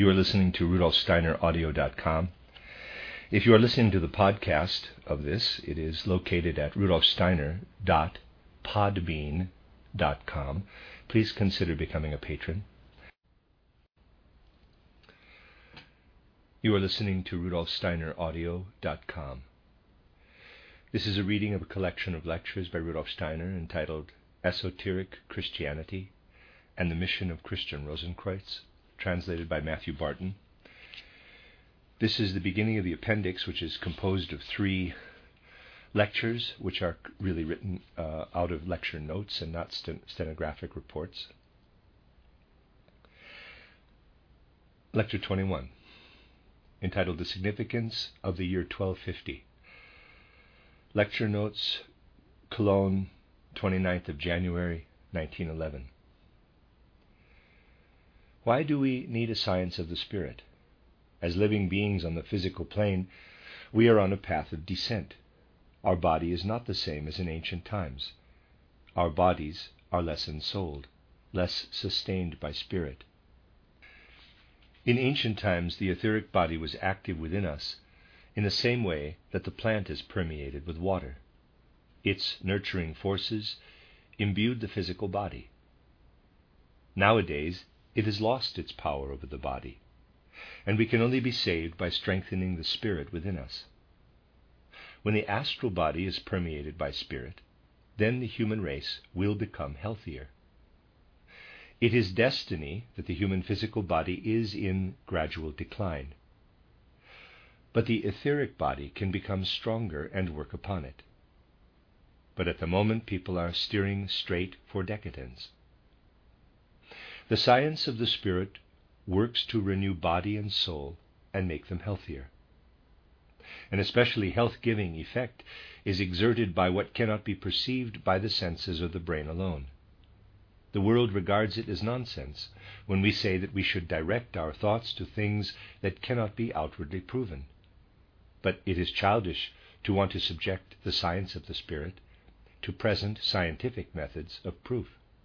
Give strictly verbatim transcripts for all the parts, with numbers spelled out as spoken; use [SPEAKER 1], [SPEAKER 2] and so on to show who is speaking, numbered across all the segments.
[SPEAKER 1] You are listening to Rudolf Steiner Audio dot com. If you are listening to the podcast of this, it is located at Rudolf Steiner dot podbean dot com. Please consider becoming a patron. You are listening to Rudolf Steiner Audio dot com. This is a reading of a collection of lectures by Rudolf Steiner entitled Esoteric Christianity and the Mission of Christian Rosenkreuz, translated by Matthew Barton. This is the beginning of the appendix, which is composed of three lectures, which are really written uh, out of lecture notes and not sten- stenographic reports. Lecture twenty-one, entitled The Significance of the Year twelve fifty. Lecture notes, Cologne, twenty-ninth of January, nineteen eleven. Why do we need a science of the spirit? As living beings on the physical plane, we are on a path of descent. Our body is not the same as in ancient times. Our bodies are less ensouled, less sustained by spirit. In ancient times, the etheric body was active within us in the same way that the plant is permeated with water. Its nurturing forces imbued the physical body. Nowadays, it has lost its power over the body, and we can only be saved by strengthening the spirit within us. When the astral body is permeated by spirit, then the human race will become healthier. It is destiny that the human physical body is in gradual decline, but the etheric body can become stronger and work upon it. But at the moment, people are steering straight for decadence. The science of the spirit works to renew body and soul and make them healthier. An especially health-giving effect is exerted by what cannot be perceived by the senses or the brain alone. The world regards it as nonsense when we say that we should direct our thoughts to things that cannot be outwardly proven. But it is childish to want to subject the science of the spirit to present scientific methods of proof.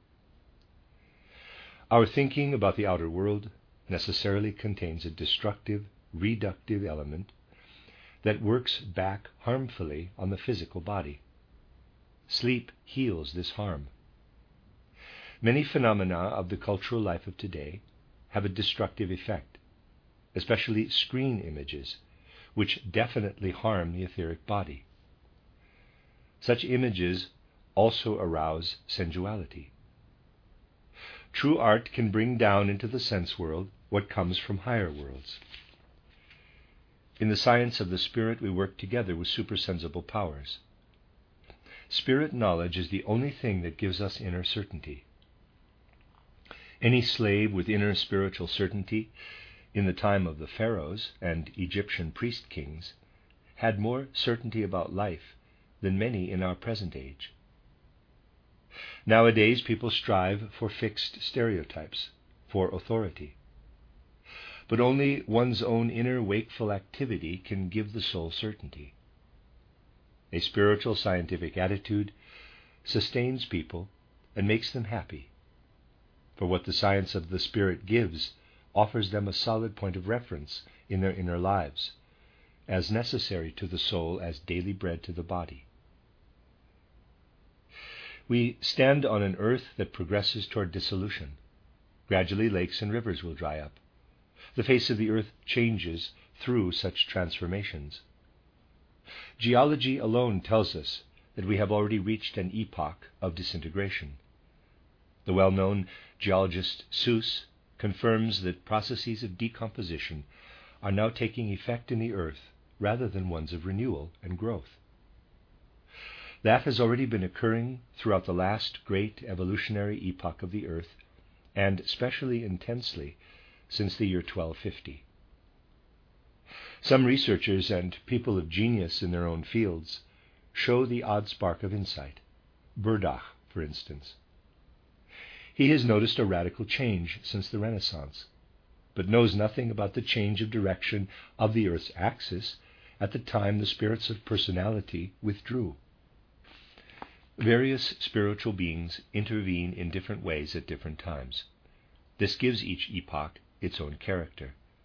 [SPEAKER 1] Our thinking about the outer world necessarily contains a destructive, reductive element that works back harmfully on the physical body. Sleep heals this harm. Many phenomena of the cultural life of today have a destructive effect, especially screen images, which definitely harm the etheric body. Such images also arouse sensuality. True art can bring down into the sense world what comes from higher worlds. In the science of the spirit, we work together with supersensible powers. Spirit knowledge is the only thing that gives us inner certainty. Any slave with inner spiritual certainty in the time of the pharaohs and Egyptian priest kings had more certainty about life than many in our present age. Nowadays, people strive for fixed stereotypes, for authority. But only one's own inner wakeful activity can give the soul certainty. A spiritual scientific attitude sustains people and makes them happy, for what the science of the spirit gives offers them a solid point of reference in their inner lives, as necessary to the soul as daily bread to the body. We stand on an earth that progresses toward dissolution. Gradually, lakes and rivers will dry up. The face of the earth changes through such transformations. Geology alone tells us that we have already reached an epoch of disintegration. The well-known geologist Seuss confirms that processes of decomposition are now taking effect in the earth rather than ones of renewal and growth. That has already been occurring throughout the last great evolutionary epoch of the earth, and especially intensely since the year twelve fifty. Some researchers and people of genius in their own fields show the odd spark of insight. Burdach, for instance. He has noticed a radical change since the Renaissance, but knows nothing about the change of direction of the Earth's axis at the time the spirits of personality withdrew. Various spiritual beings intervene in different ways at different times. This gives each epoch its own character,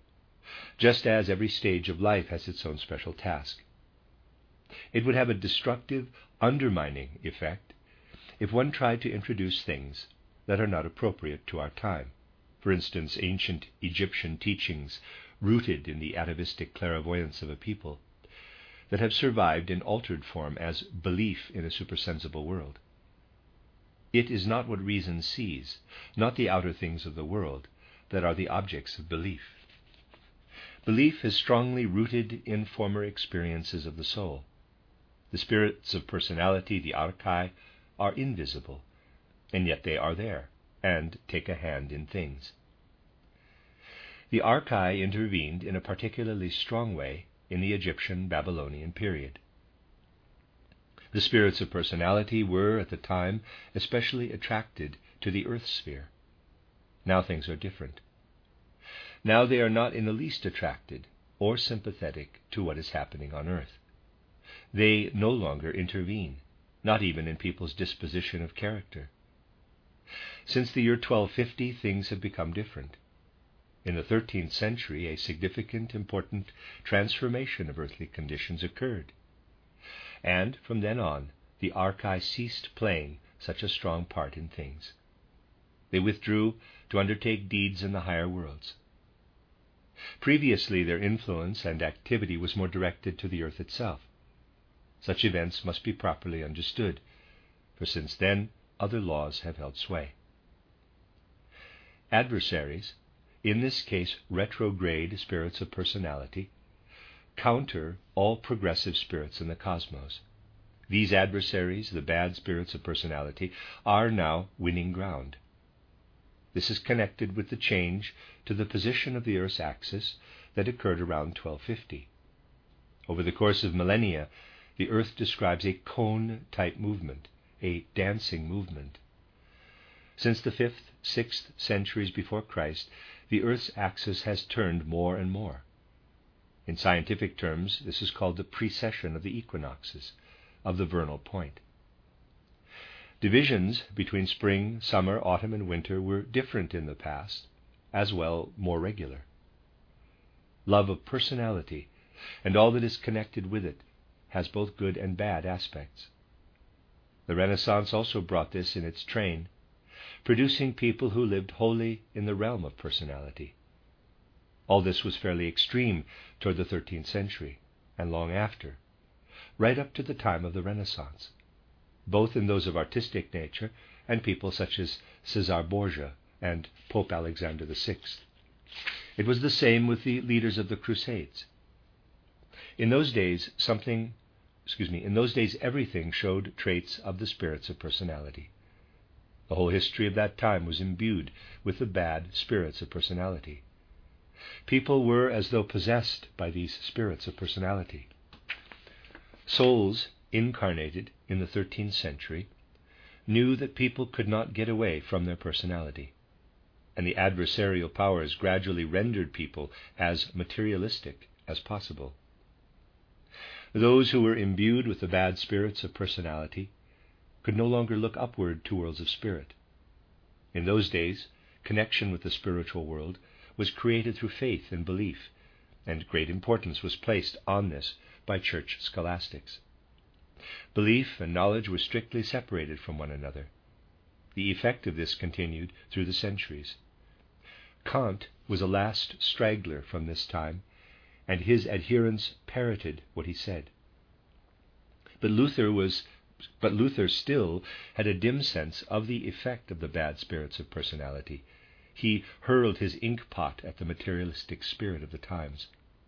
[SPEAKER 1] just as every stage of life has its own special task. It would have a destructive, undermining effect if one tried to introduce things that are not appropriate to our time. For instance, ancient Egyptian teachings rooted in the atavistic clairvoyance of a people that have survived in altered form as belief in a supersensible world. It is not what reason sees, not the outer things of the world, that are the objects of belief. Belief is strongly rooted in former experiences of the soul. The spirits of personality, the archai, are invisible, and yet they are there, and take a hand in things. The archai intervened in a particularly strong way in the Egyptian-Babylonian period. The spirits of personality were, at the time, especially attracted to the earth sphere. Now things are different. Now they are not in the least attracted or sympathetic to what is happening on earth. They no longer intervene, not even in people's disposition of character. Since the year twelve fifty, things have become different. In the thirteenth century, a significant, important transformation of earthly conditions occurred. And from then on, the archai ceased playing such a strong part in things. They withdrew to undertake deeds in the higher worlds. Previously, their influence and activity was more directed to the earth itself. Such events must be properly understood, for since then other laws have held sway. Adversaries, in this case retrograde spirits of personality, counter all progressive spirits in the cosmos. These adversaries, the bad spirits of personality, are now winning ground. This is connected with the change to the position of the Earth's axis that occurred around twelve fifty. Over the course of millennia, the Earth describes a cone-type movement, a dancing movement. Since the fifth, sixth centuries before Christ, the Earth's axis has turned more and more. In scientific terms, this is called the precession of the equinoxes, of the vernal point. Divisions between spring, summer, autumn, and winter were different in the past, as well more regular. Love of personality, and all that is connected with it, has both good and bad aspects. The Renaissance also brought this in its train, producing people who lived wholly in the realm of personality. All this was fairly extreme toward the thirteenth century, and long after, right up to the time of the Renaissance, both in those of artistic nature and people such as Cesare Borgia and Pope Alexander the Sixth. It was the same with the leaders of the Crusades. In those days, something, excuse me, in those days everything showed traits of the spirits of personality. The whole history of that time was imbued with the bad spirits of personality. People were as though possessed by these spirits of personality. Souls incarnated in the thirteenth century knew that people could not get away from their personality, and the adversarial powers gradually rendered people as materialistic as possible. Those who were imbued with the bad spirits of personality could no longer look upward to worlds of spirit. In those days, connection with the spiritual world was created through faith and belief, and great importance was placed on this by church scholastics. Belief and knowledge were strictly separated from one another. The effect of this continued through the centuries. Kant was a last straggler from this time, and his adherents parroted what he said. But Luther was But Luther still had a dim sense of the effect of the bad spirits of personality. He hurled his ink pot at the materialistic spirit of the times.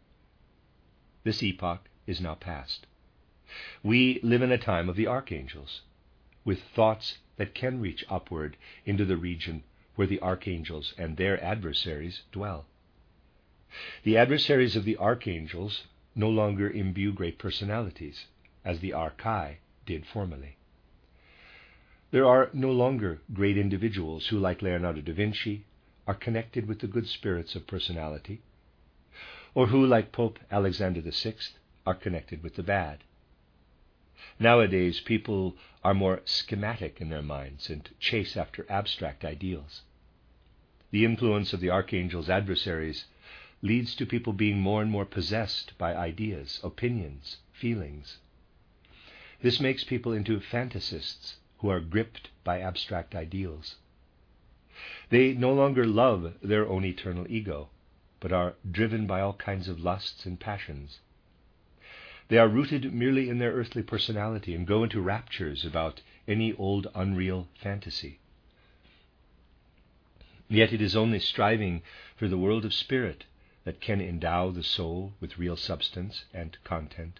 [SPEAKER 1] This epoch is now past. We live in a time of the archangels, with thoughts that can reach upward into the region where the archangels and their adversaries dwell. The adversaries of the archangels no longer imbue great personalities, as the archai did formerly. There are no longer great individuals who, like Leonardo da Vinci, are connected with the good spirits of personality, or who, like Pope Alexander the Sixth, are connected with the bad. Nowadays, people are more schematic in their minds and chase after abstract ideals. The influence of the archangel's adversaries leads to people being more and more possessed by ideas, opinions, feelings. This makes people into fantasists who are gripped by abstract ideals. They no longer love their own eternal ego, but are driven by all kinds of lusts and passions. They are rooted merely in their earthly personality and go into raptures about any old unreal fantasy. Yet it is only striving for the world of spirit that can endow the soul with real substance and content.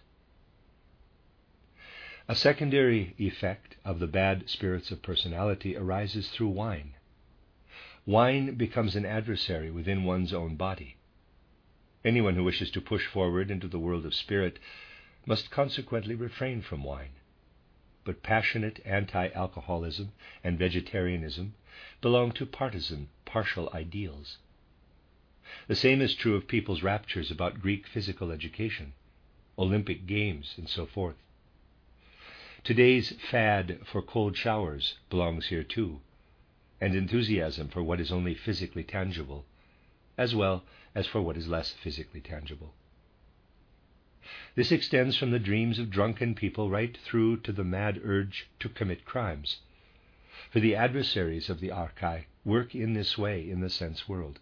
[SPEAKER 1] A secondary effect of the bad spirits of personality arises through wine. Wine becomes an adversary within one's own body. Anyone who wishes to push forward into the world of spirit must consequently refrain from wine. But passionate anti-alcoholism and vegetarianism belong to partisan, partial ideals. The same is true of people's raptures about Greek physical education, Olympic Games, and so forth. Today's fad for cold showers belongs here too, and enthusiasm for what is only physically tangible, as well as for what is less physically tangible. This extends from the dreams of drunken people right through to the mad urge to commit crimes, for the adversaries of the archai work in this way in the sense world.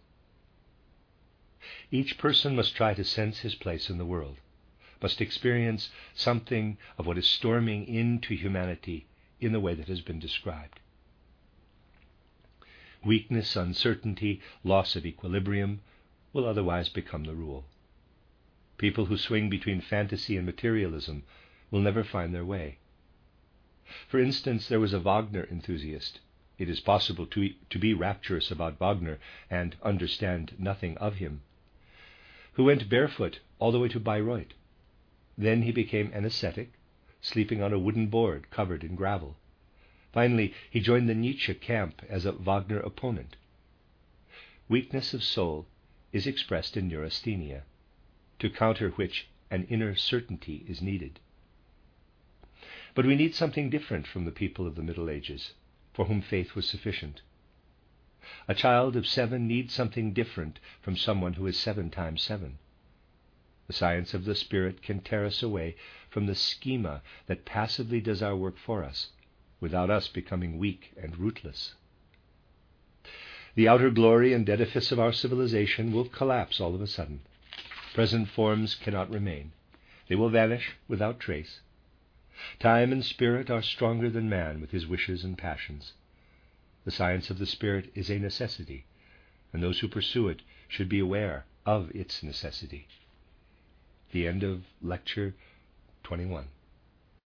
[SPEAKER 1] Each person must try to sense his place in the world, must experience something of what is storming into humanity in the way that has been described. Weakness, uncertainty, loss of equilibrium will otherwise become the rule. People who swing between fantasy and materialism will never find their way. For instance, there was a Wagner enthusiast. It is possible to, to be rapturous about Wagner and understand nothing of him, who went barefoot all the way to Bayreuth. Then he became an ascetic, sleeping on a wooden board covered in gravel. Finally, he joined the Nietzsche camp as a Wagner opponent. Weakness of soul is expressed in neurasthenia, to counter which an inner certainty is needed. But we need something different from the people of the Middle Ages, for whom faith was sufficient. A child of seven needs something different from someone who is seven times seven. The science of the Spirit can tear us away from the schema that passively does our work for us, without us becoming weak and rootless. The outer glory and edifice of our civilization will collapse all of a sudden. Present forms cannot remain. They will vanish without trace. Time and spirit are stronger than man with his wishes and passions. The science of the Spirit is a necessity, and those who pursue it should be aware of its necessity. The end of Lecture twenty-one.